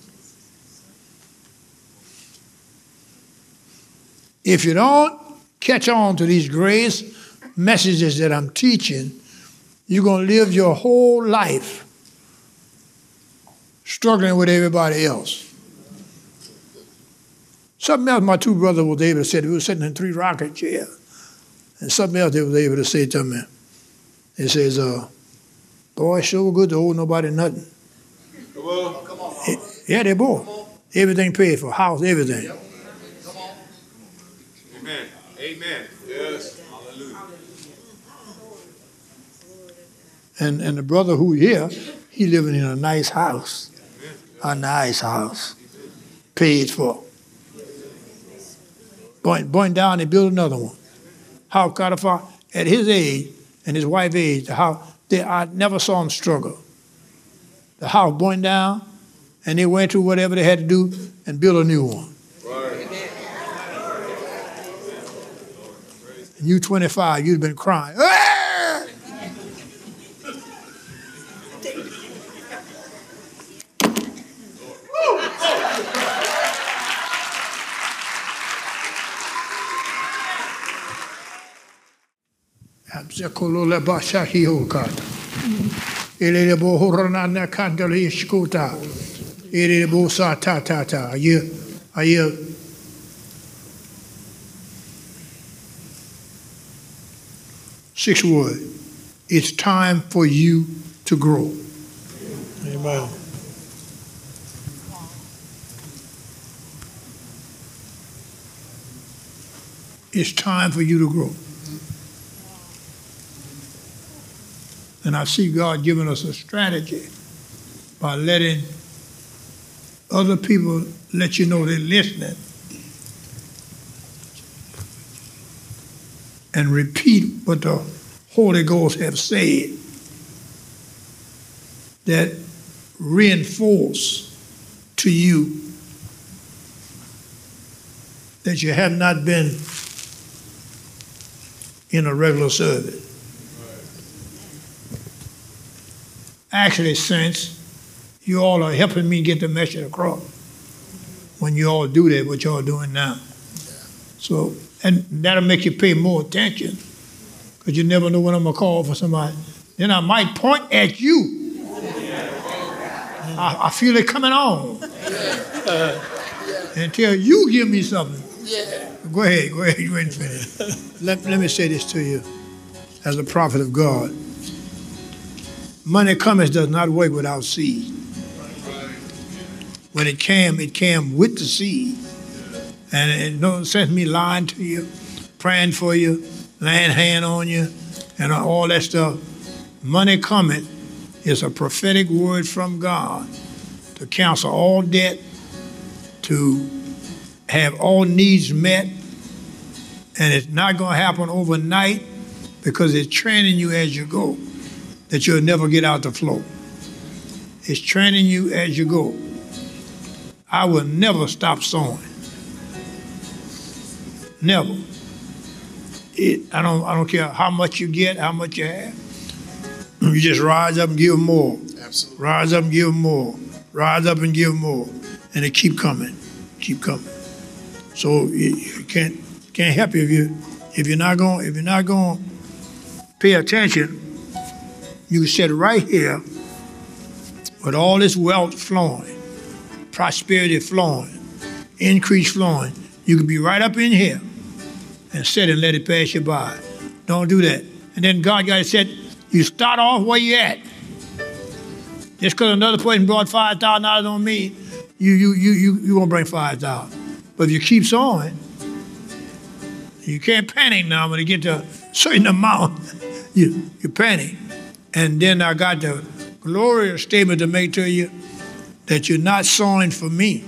S1: If you don't catch on to these grace messages that I'm teaching, you're going to live your whole life struggling with everybody else. Something else my two brothers were able to say. We were sitting in three rocket chairs. And something else they were able to say to me. It says, uh, boy, sure good to owe nobody nothing.
S2: Come on. Come on.
S1: Yeah, they both. Everything paid for, house, everything.
S2: Come on. Amen. Amen. Yes. Hallelujah.
S1: And and the brother who here, he living in a nice house. A nice house. Paid for. burn, burn down and build another one. How California, at his age and his wife's age, how they, I never saw him struggle. The house burned down, and they went through whatever they had to do and build a new one. Right. And you twenty-five, you've been crying. Ah! Are you, are you? Sixth word. It's time for you to grow. Amen. It's time for you to grow. And I see God giving us a strategy by letting other people let you know they're listening and repeat what the Holy Ghost have said that reinforce to you that you have not been in a regular service. Actually, since you all are helping me get the message across when you all do that, what y'all doing now. So, and that'll make you pay more attention because you never know when I'm going to call for somebody. Then I might point at you. I, I feel it coming on. Uh, until you give me something. Go ahead, go ahead, you ain't finished. Let, let me say this to you as a prophet of God. Money cometh does not work without seed. When it came, it came with the seed. And it no sense me lying to you, praying for you, laying hand on you, and all that stuff. Money cometh is a prophetic word from God to cancel all debt, to have all needs met, and it's not going to happen overnight because it's training you as you go, that you'll never get out the flow. It's training you as you go. I will never stop sowing. Never. It, I don't I don't care how much you get, how much you have. You just rise up and give more. Absolutely. Rise up and give more. Rise up and give more. And it keep coming. Keep coming. So you, you can't can't help you if you if you're not going if you're not going to pay attention. You can sit right here with all this wealth flowing, prosperity flowing, increase flowing. You can be right up in here and sit and let it pass you by. Don't do that. And then God got to say, you start off where you at. Just because another person brought five thousand dollars on me, you you you you you won't bring five thousand. But if you keep sowing, you can't panic now when you get to a certain amount. You you panic. And then I got the glorious statement to make to you that you're not sowing for me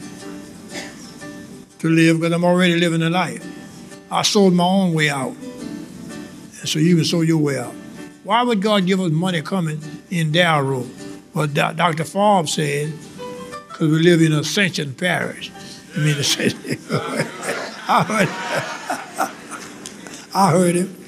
S1: to live because I'm already living a life. I sold my own way out. And so you can sow your way out. Why would God give us money coming in Dow Road? Well, Doctor Forbes said, because we live in Ascension Parish. I mean, I heard, I heard him.